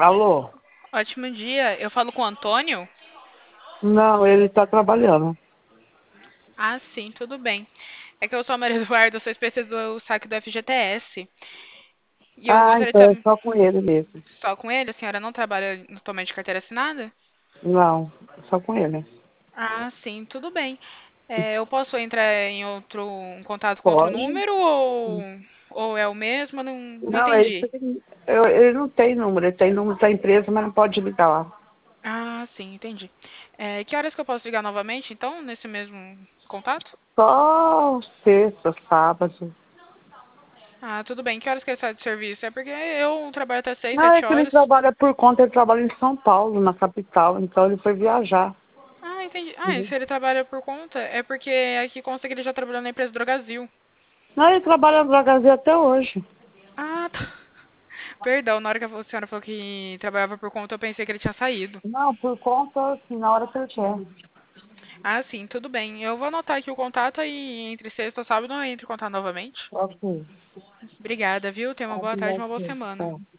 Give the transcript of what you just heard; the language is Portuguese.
Alô? Ótimo dia. Eu falo com o Antônio? Não, ele tá trabalhando. Ah, sim, tudo bem. É que eu sou a Maria Eduarda, eu sou especialista do saque do FGTS. E eu Ah, gostaria de então é saber só com ele mesmo. só com ele, a senhora não trabalha atualmente de carteira assinada? Não, só com ele. Ah, sim, tudo bem. Eu posso entrar em contato com outro Pode? número ou é o mesmo? Eu não Não, é entendi. isso que ele não tem número, ele tem número da empresa, mas não pode ligar lá. Ah, sim, entendi. Que horas que eu posso ligar novamente, então, nesse mesmo contato? Só sexta, sábado. Ah, tudo bem. Que horas que ele sai de serviço? É porque eu trabalho até seis, Não, é sete que ele horas. trabalha por conta, ele trabalha em São Paulo, na capital, então ele foi viajar. Ah, entendi. Ah, e Uhum. se ele trabalha por conta, é porque aqui consta que ele já trabalhou na empresa Drogazil. Não, ele trabalha no Brasil até hoje. Ah, tá. Perdão, na hora que a senhora falou que trabalhava por conta, eu pensei que ele tinha saído. Não, por conta, assim, na hora que ele quer. Ah, sim, tudo bem. Eu vou anotar aqui o contato e entre sexta e sábado eu entro em contato novamente. Ok. Obrigada, viu? Tenha uma boa tarde e uma boa Obrigado. semana. Tá.